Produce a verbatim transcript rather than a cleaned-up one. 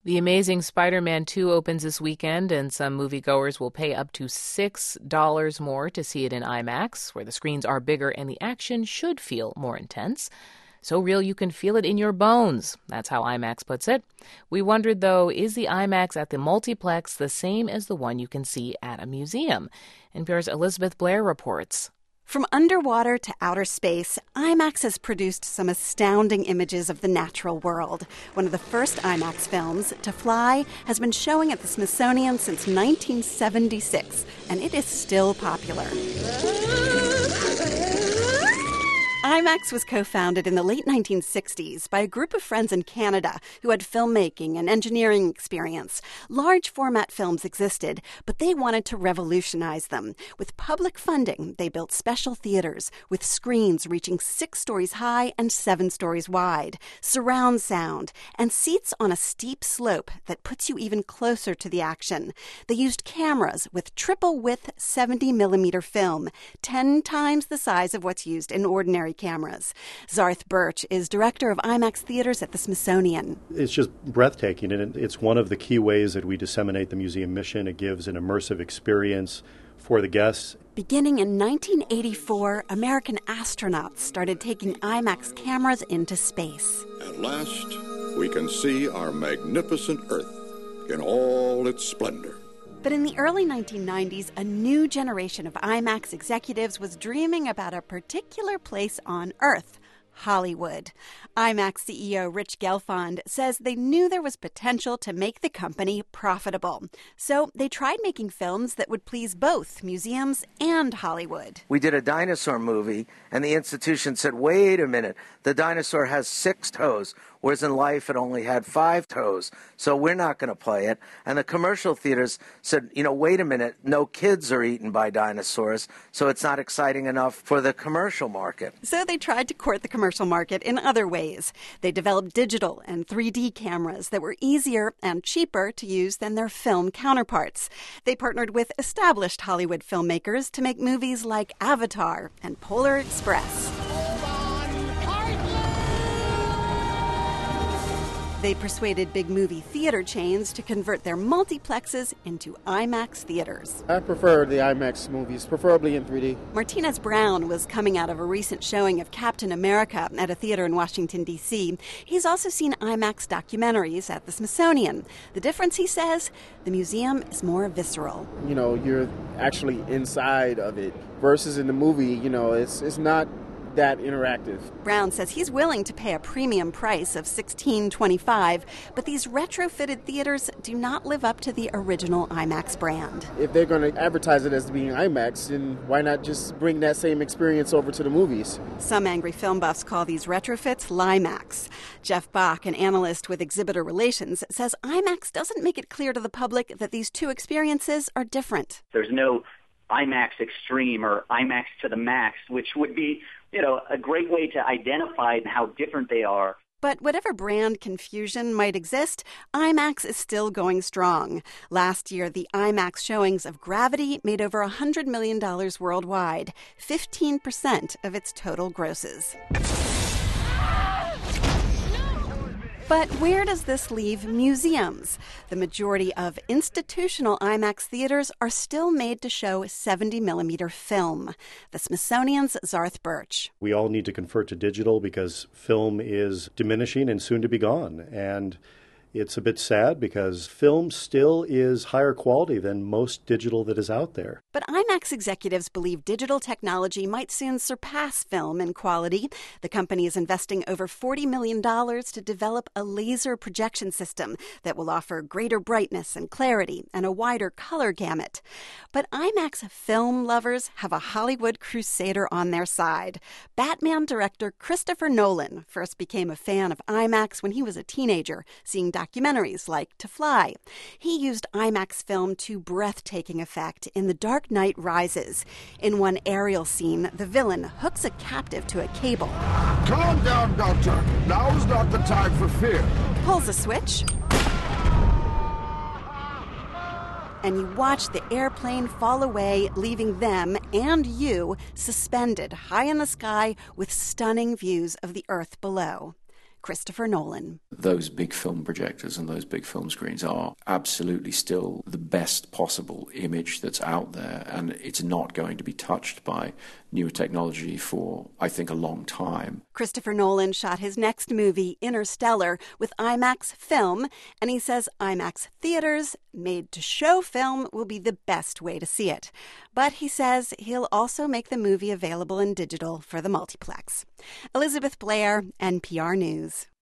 The Amazing Spider-Man two opens this weekend, and some moviegoers will pay up to six dollars more to see it in IMAX, where the screens are bigger and the action should feel more intense. So real you can feel it in your bones. That's how IMAX puts it. We wondered, though, is the IMAX at the multiplex the same as the one you can see at a museum? N P R's Elizabeth Blair reports. From underwater to outer space, IMAX has produced some astounding images of the natural world. One of the first IMAX films, To Fly, has been showing at the Smithsonian since nineteen seventy-six, and it is still popular. IMAX was co-founded in the late nineteen sixties by a group of friends in Canada who had filmmaking and engineering experience. Large format films existed, but they wanted to revolutionize them. With public funding, they built special theaters with screens reaching six stories high and seven stories wide, surround sound, and seats on a steep slope that puts you even closer to the action. They used cameras with triple-width seventy millimeter film, ten times the size of what's used in ordinary cameras. Zarth Birch is director of IMAX theaters at the Smithsonian. It's just breathtaking, and it's one of the key ways that we disseminate the museum mission. It gives an immersive experience for the guests. Beginning in nineteen eighty-four, American astronauts started taking IMAX cameras into space. At last, we can see our magnificent Earth in all its splendor. But in the early nineteen nineties, a new generation of IMAX executives was dreaming about a particular place on Earth, Hollywood. IMAX C E O Rich Gelfond says they knew there was potential to make the company profitable. So they tried making films that would please both museums and Hollywood. We did a dinosaur movie, and the institution said, wait a minute, the dinosaur has six toes, whereas in life it only had five toes, so we're not going to play it. And the commercial theaters said, you know, wait a minute, no kids are eaten by dinosaurs, so it's not exciting enough for the commercial market. So they tried to court the commercial market in other ways. They developed digital and three D cameras that were easier and cheaper to use than their film counterparts. They partnered with established Hollywood filmmakers to make movies like Avatar and Polar Express. They persuaded big movie theater chains to convert their multiplexes into IMAX theaters. I prefer the IMAX movies, preferably in three D. Martinez Brown was coming out of a recent showing of Captain America at a theater in Washington, D C He's also seen IMAX documentaries at the Smithsonian. The difference, he says, the museum is more visceral. You know, you're actually inside of it versus in the movie, you know, it's it's not that interactive. Brown says he's willing to pay a premium price of sixteen dollars and twenty-five cents, but these retrofitted theaters do not live up to the original IMAX brand. If they're going to advertise it as being IMAX, then why not just bring that same experience over to the movies? Some angry film buffs call these retrofits Limax. Jeff Bach, an analyst with exhibitor relations, says IMAX doesn't make it clear to the public that these two experiences are different. There's no IMAX Extreme or IMAX to the max, which would be, you know, a great way to identify how different they are. But whatever brand confusion might exist, IMAX is still going strong. Last year, the IMAX showings of Gravity made over one hundred million dollars worldwide, fifteen percent of its total grosses. But where does this leave museums? The majority of institutional IMAX theaters are still made to show seventy millimeter film. The Smithsonian's Zarth Birch. We all need to convert to digital because film is diminishing and soon to be gone. And it's a bit sad because film still is higher quality than most digital that is out there. But IMAX executives believe digital technology might soon surpass film in quality. The company is investing over forty million dollars to develop a laser projection system that will offer greater brightness and clarity and a wider color gamut. But IMAX film lovers have a Hollywood crusader on their side. Batman director Christopher Nolan first became a fan of IMAX when he was a teenager, seeing documentaries like To Fly. He used IMAX film to breathtaking effect in The Dark Knight Rises. In one aerial scene, the villain hooks a captive to a cable. Calm down, Doctor. Now is not the time for fear. Pulls a switch, and you watch the airplane fall away, leaving them and you suspended high in the sky with stunning views of the Earth below. Christopher Nolan. Those big film projectors and those big film screens are absolutely still the best possible image that's out there, and it's not going to be touched by newer technology for, I think, a long time. Christopher Nolan shot his next movie, Interstellar, with IMAX film, and he says IMAX theaters made-to-show film will be the best way to see it. But he says he'll also make the movie available in digital for the multiplex. Elizabeth Blair, N P R News.